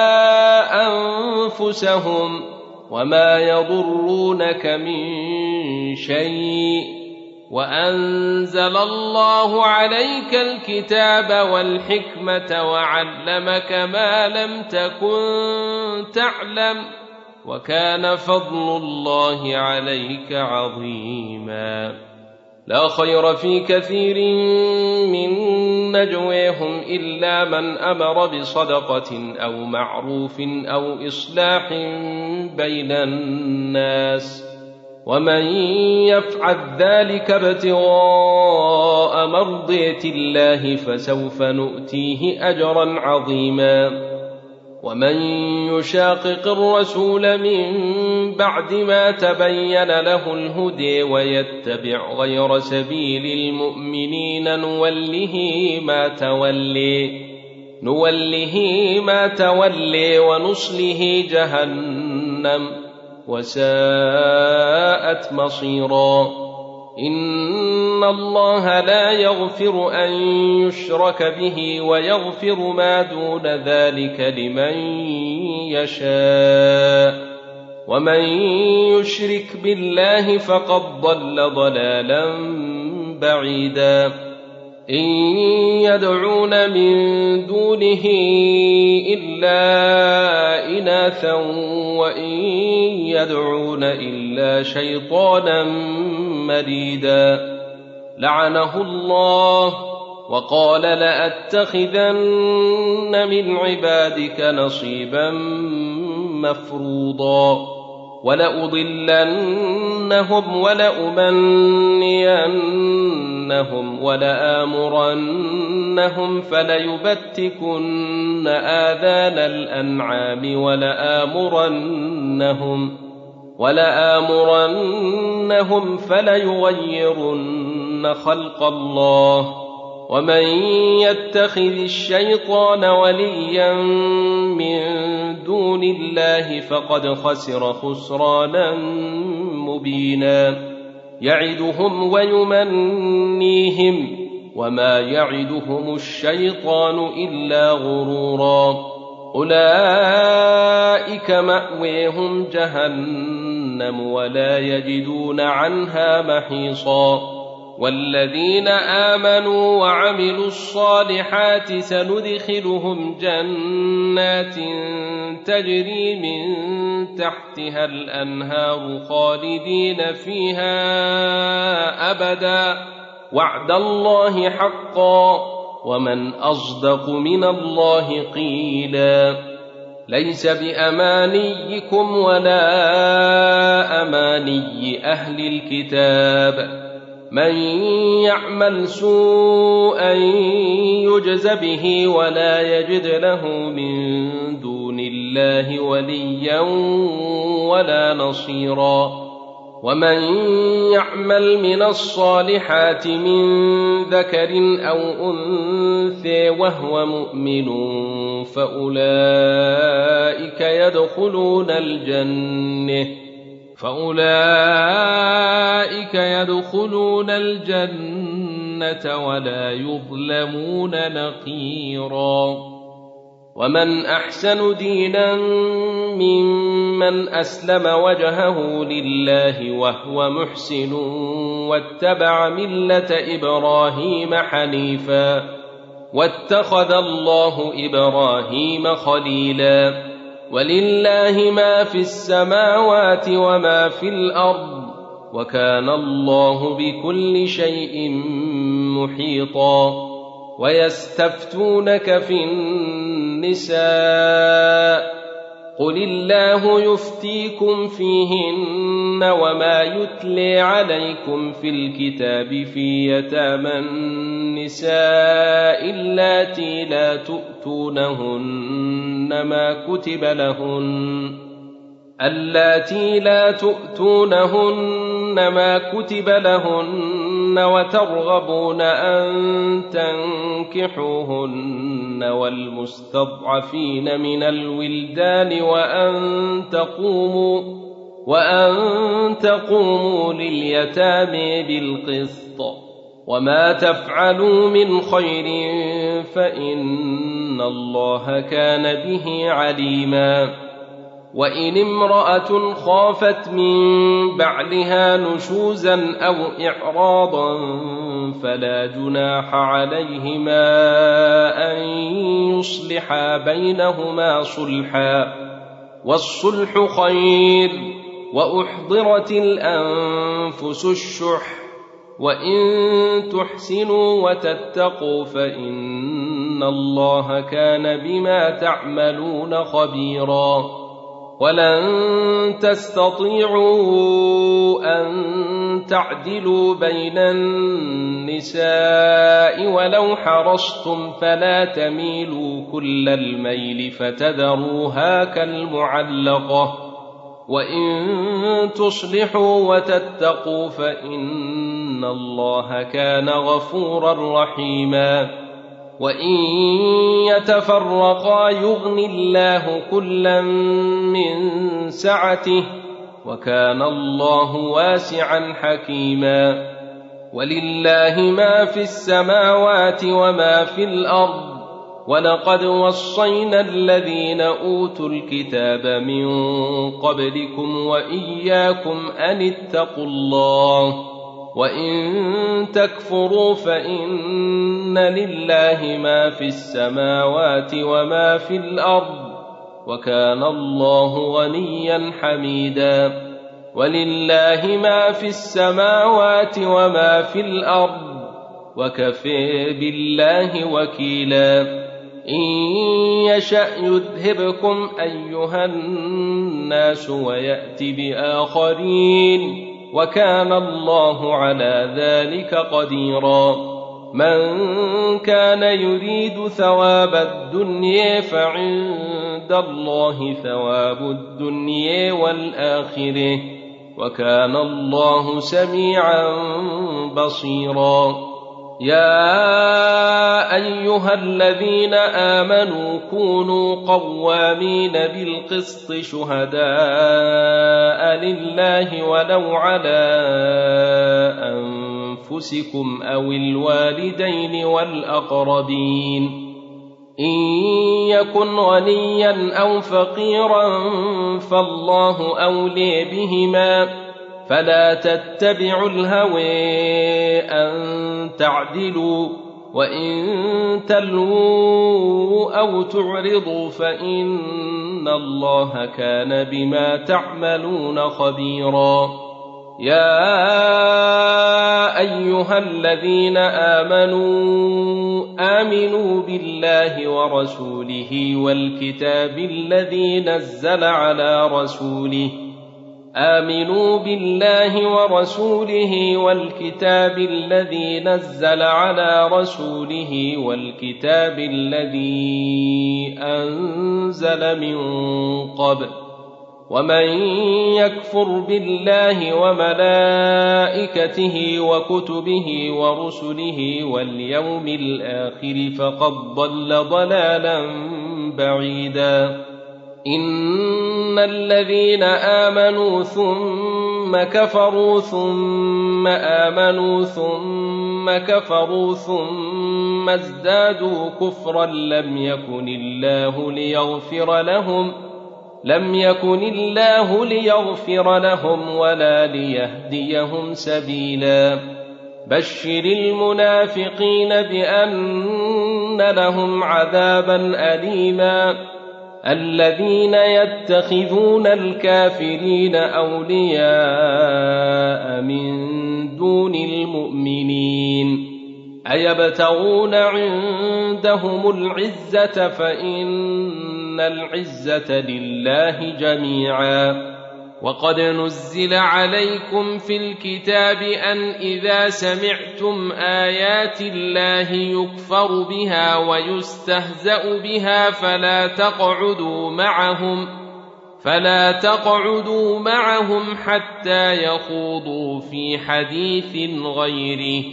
A: أنفسهم وما يضرونك من شيء وأنزل الله عليك الكتاب والحكمة وعلمك ما لم تكن تعلم وكان فضل الله عليك عظيما. لا خير في كثير من نجويهم إلا من أمر بصدقة أو معروف أو إصلاح بين الناس، ومن يفعل ذلك ابتغاء مرضات الله فسوف نؤتيه أجرا عظيما. ومن يشاقق الرسول من بعد ما تبين له الهدى ويتبع غير سبيل المؤمنين نوله ما تولي ونصله جهنم وساءت مصيرا. إن الله لا يغفر أن يشرك به ويغفر ما دون ذلك لمن يشاء، ومن يشرك بالله فقد ضل ضلالا بعيدا. إن يدعون من دونه إلا إناثا وإن يدعون إلا شيطانا مريدا لعنه الله وقال لأتخذن من عبادك نصيبا مفروضا ولأضلنهم ولأمنينهم ولآمرنهم فليبتكن آذان الأنعام ولآمرنهم فليغيرن خلق الله. ومن يتخذ الشيطان وليا من دون الله فقد خسر خسرانا مبينا. يعدهم ويمنيهم وما يعدهم الشيطان إلا غرورا. أولئك مأويهم جهنم ولا يجدون عنها محيصا. والذين آمنوا وعملوا الصالحات سندخلهم جنات تجري من تحتها الأنهار خالدين فيها أبدا وعد الله حقا ومن أصدق من الله قيلا. ليس بأمانيكم ولا أماني أهل الكتاب، من يعمل سوءا يجز به ولا يجد له من دون الله وليا ولا نصيرا. ومن يعمل من الصالحات من ذكر أو أنثى وهو مؤمن فأولئك يدخلون الجنة ولا يظلمون نقيرا. ومن أحسن دينا ممن أسلم وجهه لله وهو محسن واتبع ملة إبراهيم حنيفا واتخذ الله إبراهيم خليلا. ولله ما في السماوات وما في الأرض وكان الله بكل شيء محيطا. ويستفتونك في النساء قل الله يفتيكم فيهن وما يتلي عليكم في الكتاب في يتامى النساء اللاتي لا تؤتونهن ما كتب لهن وترغبون أن تنكحوهن والمستضعفين من الولدان وأن تقوموا لليتامى بالقسط. وما تفعلوا من خير فإن الله كان به عليما. وإن امرأة خافت من بعلها نشوزا أو إعراضا فلا جناح عليهما أن يصلحا بينهما صلحا والصلح خير، وأحضرت الأنفس الشح، وإن تحسنوا وتتقوا فإن الله كان بما تعملون خبيرا. ولن تستطيعوا أن تعدلوا بين النساء ولو حرصتم، فلا تميلوا كل الميل فتذروها كالمعلقة، وإن تصلحوا وتتقوا فإن الله كان غفورا رحيما. وإن يتفرقا يغن الله كلا من سعته، وكان الله واسعا حكيما. ولله ما في السماوات وما في الأرض، ولقد وصينا الذين أوتوا الكتاب من قبلكم وإياكم أن اتقوا الله، وإن تكفروا فإن لله ما في السماوات وما في الأرض، وكان الله غنيا حميدا. ولله ما في السماوات وما في الأرض، وكفى بالله وكيلا. إن يشأ يذهبكم أيها الناس ويأت بآخرين، وكان الله على ذلك قديرا. من كان يريد ثواب الدنيا فعند الله ثواب الدنيا والآخرة، وكان الله سميعا بصيرا. يا أيها الذين آمنوا كونوا قوامين بالقسط شهداء لله ولو على أنفسكم أو الوالدين والأقربين. إن يكن غنيا أو فقيرا فالله أولي بهما، فلا تتبعوا الهوى أن تعدلوا، وإن تلووا أو تعرضوا فإن الله كان بما تعملون خبيرا. يا أيها الذين آمنوا بالله ورسوله والكتاب الذي نزل على رسوله آمنوا بالله ورسوله والكتاب الذي نزل على رسوله والكتاب الذي أنزل من قبل، ومن يكفر بالله وملائكته وكتبه ورسله واليوم الآخر فقد ضل ضلالا بعيدا. إن الذين آمنوا ثم كفروا ثم آمنوا ثم كفروا ثم ازدادوا كفرا لم يكن الله ليغفر لهم ولا ليهديهم سبيلا. بشر المنافقين بأن لهم عذابا أليما. الذين يتخذون الكافرين أولياء من دون المؤمنين أيبتغون عندهم العزة فإن العزة لله جميعا. وقد نزل عليكم في الكتاب أن إذا سمعتم آيات الله يكفر بها ويستهزأ بها فلا تقعدوا معهم حتى يخوضوا في حديث غيره،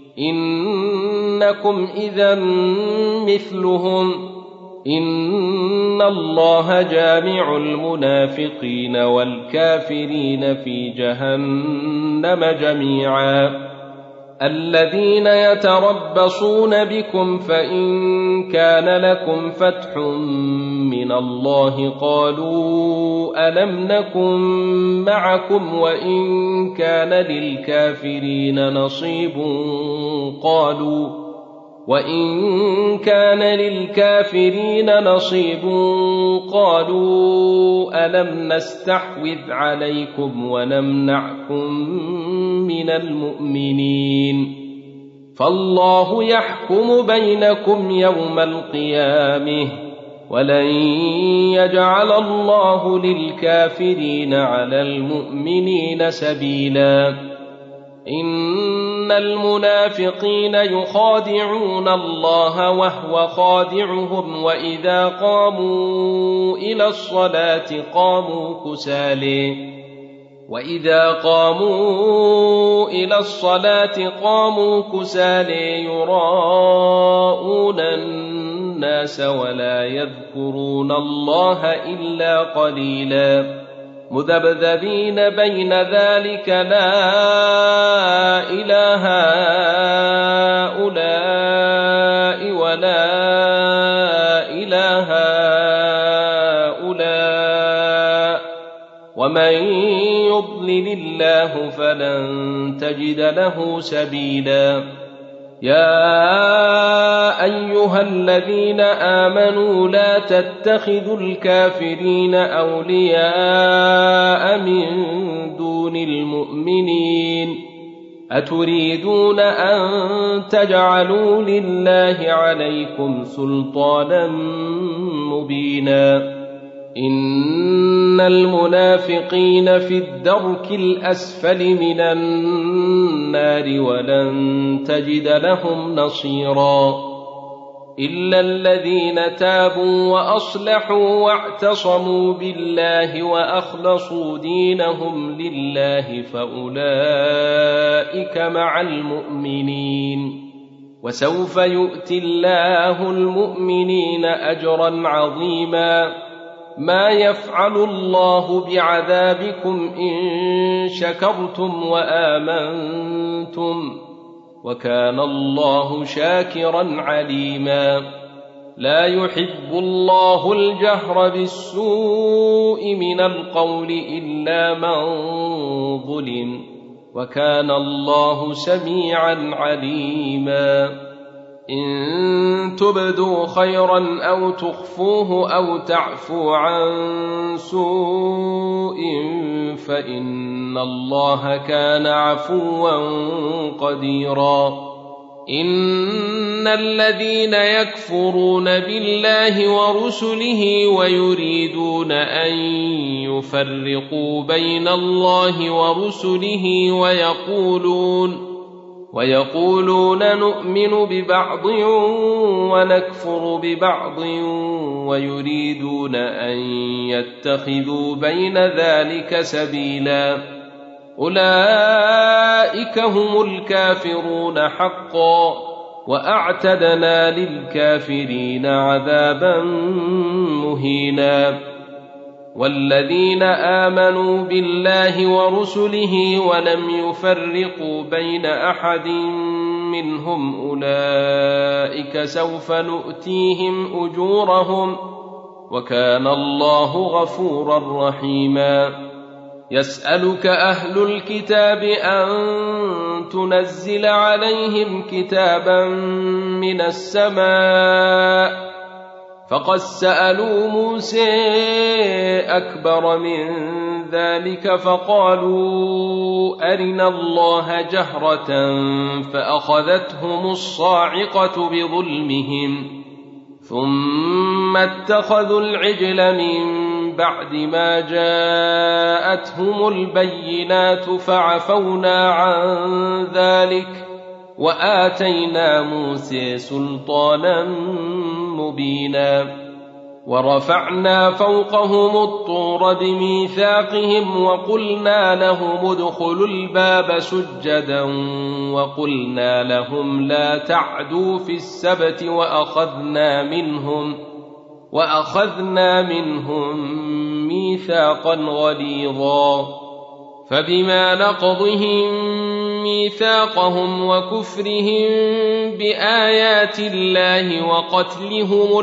A: إنكم إذا مثلهم. إن الله جامع المنافقين والكافرين في جهنم جميعا. الذين يتربصون بكم فإن كان لكم فتح من الله قالوا ألم نكن معكم وإن كان للكافرين نصيب وإن كان للكافرين نصيب قالوا ألم نستحوذ عليكم ونمنعكم من المؤمنين فالله يحكم بينكم يوم القيامة ولن يجعل الله للكافرين على المؤمنين سبيلا إن المنافقين يخادعون الله وهو خادعهم وإذا قاموا إلى الصلاة قاموا كسالى يراءون الناس ولا يذكرون الله إلا قليلا مذبذبين بين ذلك لا إله هؤلاء ولا إله هؤلاء ومن يضلل الله فلن تجد له سبيلا يا أيها الذين آمنوا لا تتخذوا الكافرين أولياء من دون المؤمنين أتريدون أن تجعلوا لله عليكم سلطانا مبينا إن المنافقين في الدرك الأسفل من النار ولن تجد لهم نصيرا إلا الذين تابوا وأصلحوا واعتصموا بالله وأخلصوا دينهم لله فأولئك مع المؤمنين وسوف يؤتي الله المؤمنين أجرا عظيما ما يفعل الله بعذابكم إن شكرتم وآمنتم وكان الله شاكرا عليما لا يحب الله الجهر بالسوء من القول إلا من ظلم وكان الله سميعا عليما إن تبدوا خيرا أو تخفوه أو تعفو عن سوء فإن الله كان عفوا قديرا إن الذين يكفرون بالله ورسله ويريدون أن يفرقوا بين الله ورسله ويقولون نؤمن ببعض ونكفر ببعض ويريدون أن يتخذوا بين ذلك سبيلا أولئك هم الكافرون حقا وأعتدنا للكافرين عذابا مهينا والذين آمنوا بالله ورسله ولم يفرقوا بين أحد منهم أولئك سوف نؤتيهم أجورهم وكان الله غفورا رحيما يسألك أهل الكتاب أن تنزل عليهم كتابا من السماء فقد سألوا موسى أكبر من ذلك فقالوا أرنا الله جهرة فأخذتهم الصاعقة بظلمهم ثم اتخذوا العجل من بعد ما جاءتهم البينات فعفونا عن ذلك وآتينا موسى سلطانا مبينا ورفعنا فوقهم الطور بميثاقهم وقلنا لهم ادخلوا الباب سجدا وقلنا لهم لا تعدوا في السبت وأخذنا منهم ميثاقا غليظا فبما نقضهم ميثاقهم وكفرهم بآيات الله وقتلهم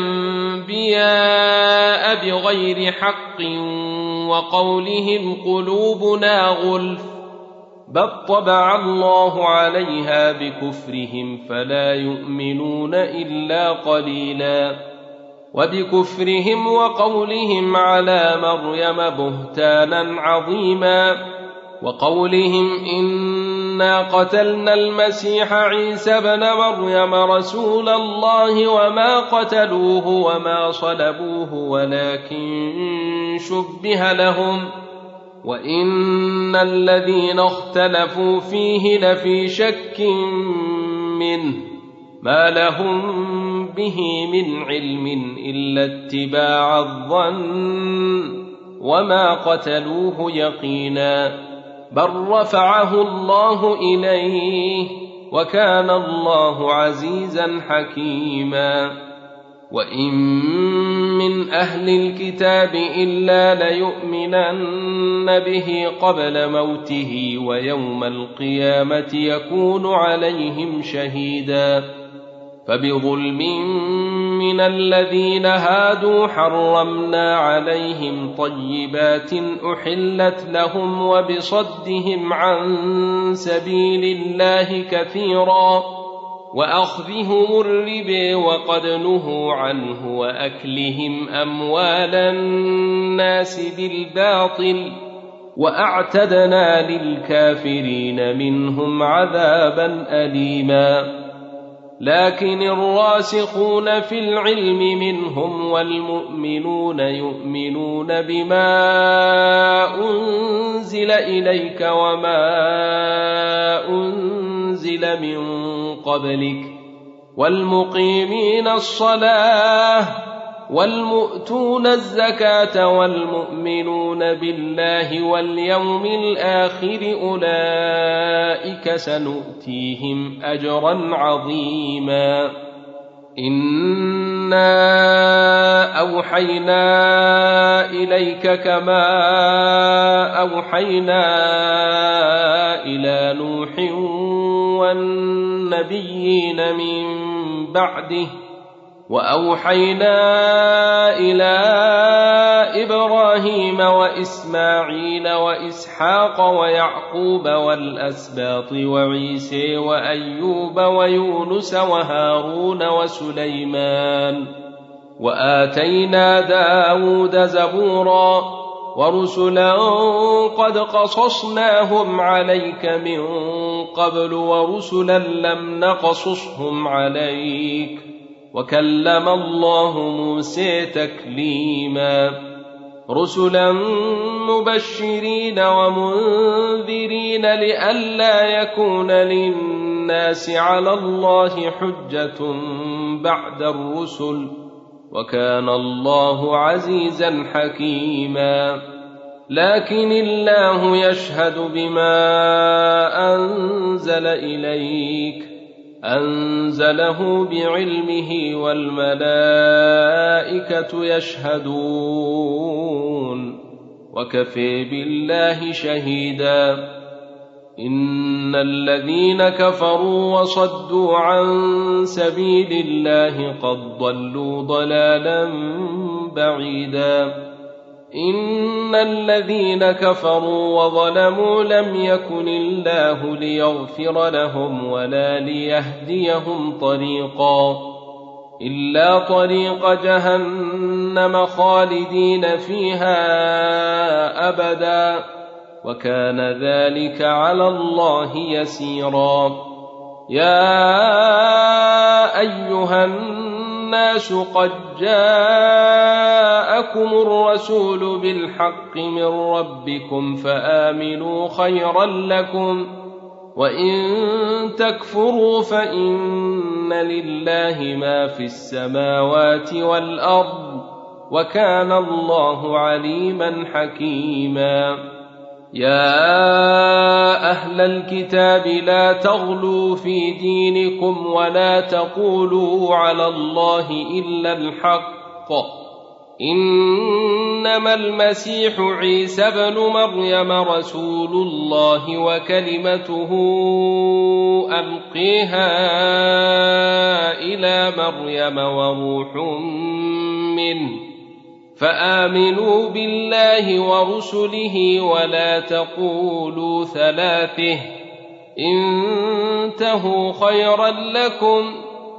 A: الأنبياء بغير حق وقولهم قلوبنا غلف بل طبع الله عليها بكفرهم فلا يؤمنون إلا قليلا وبكفرهم وقولهم على مريم بهتانا عظيما وقولهم إنا قتلنا المسيح عيسى بن مريم رسول الله وما قتلوه وما صلبوه ولكن شبه لهم وإن الذين اختلفوا فيه لفي شك منه ما لهم به من علم إلا اتباع الظن وما قتلوه يقينا بل رفعه الله إليه وكان الله عزيزا حكيما وإن من أهل الكتاب إلا ليؤمنن به قبل موته ويوم القيامة يكون عليهم شهيدا فبظلم من الذين هادوا حرمنا عليهم طيبات أحلت لهم وبصدهم عن سبيل الله كثيرا وأخذهم الربا وقد نهوا عنه وأكلهم أموال الناس بالباطل وأعتدنا للكافرين منهم عذابا أليما لكن الراسخون في العلم منهم والمؤمنون يؤمنون بما أنزل إليك وما أنزل من قبلك والمقيمين الصلاة والمؤتون الزكاة والمؤمنون بالله واليوم الآخر أولئك سنؤتيهم أجرا عظيما إنا أوحينا إليك كما أوحينا إلى نوح والنبيين من بعده وأوحينا إلى إبراهيم وإسماعيل وإسحاق ويعقوب والأسباط وعيسى وأيوب ويونس وهارون وسليمان وآتينا داود زبورا ورسلا قد قصصناهم عليك من قبل ورسلا لم نقصصهم عليك وكلم الله موسى تكليما رسلا مبشرين ومنذرين لئلا يكون للناس على الله حجة بعد الرسل وكان الله عزيزا حكيما لكن الله يشهد بما أنزل إليك أنزله بعلمه والملائكة يشهدون وكفى بالله شهيدا إن الذين كفروا وصدوا عن سبيل الله قد ضلوا ضلالا بعيدا إن الذين كفروا وظلموا لم يكن الله ليغفر لهم ولا ليهديهم طريقا إلا طريق جهنم خالدين فيها أبدا وكان ذلك على الله يسيرا يا أيها الناس قد جاءكم الرسول بالحق من ربكم فآمنوا خيرا لكم وإن تكفروا فإن لله ما في السماوات والأرض وكان الله عليما حكيما يا أهل الكتاب لا تغلوا في دينكم ولا تقولوا على الله إلا الحق إنما المسيح عيسى بن مريم رسول الله وكلمته ألقيها إلى مريم وروح منه فآمنوا بالله ورسله ولا تقولوا ثلاثة انتهوا خيرا لكم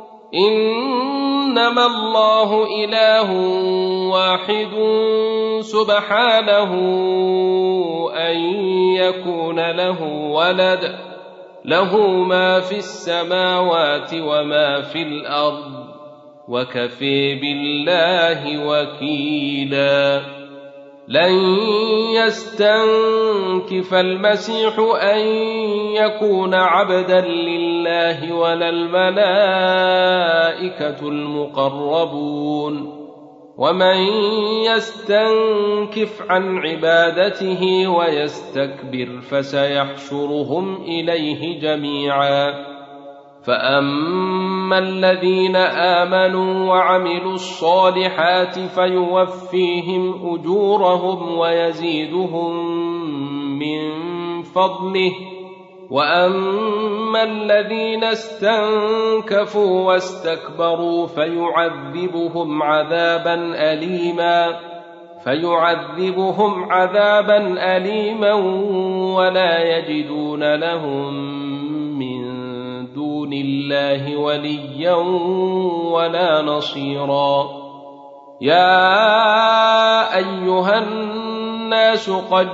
A: إنما الله إله واحد سبحانه أن يكون له ولد له ما في السماوات وما في الأرض وكفى بالله وكيلا لن يستنكف المسيح أن يكون عبدا لله ولا الملائكة المقربون ومن يستنكف عن عبادته ويستكبر فسيحشرهم إليه جميعا فأما الذين آمنوا وعملوا الصالحات فيوفيهم أجورهم ويزيدهم من فضله وأما الذين استنكفوا واستكبروا فيعذبهم عذابا أليما ولا يجدون لهم من دون الله وليا ولا نصيرا يا أيها الناس قد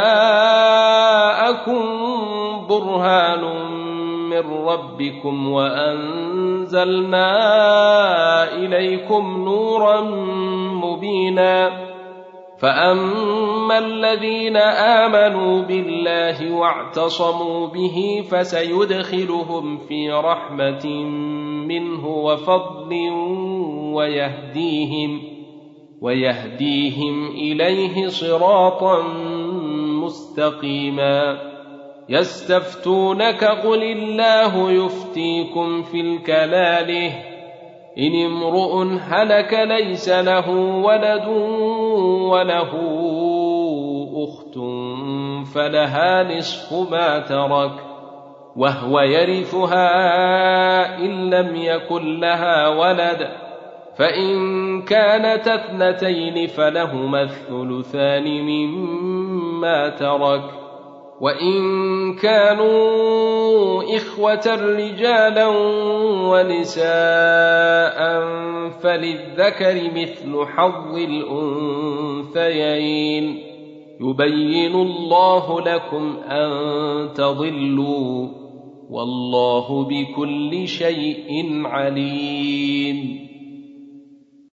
A: جاءكم برهان من ربكم وأنزلنا إليكم نورا مبينا فأما الذين آمنوا بالله واعتصموا به فسيدخلهم في رحمة منه وفضل ويهديهم إليه صراطا مستقيما يستفتونك قل الله يفتيكم في الكلالة إن امرؤ هلك ليس له ولد وله أخت فلها نصف ما ترك وهو يرثها إن لم يكن لها ولد فإن كانت اثنتين فلهما الثلثان مما ترك وإن كانوا إخوة رجالا ونساء فللذكر مثل حظ الأنثيين يبين الله لكم أن تضلوا والله بكل شيء عليم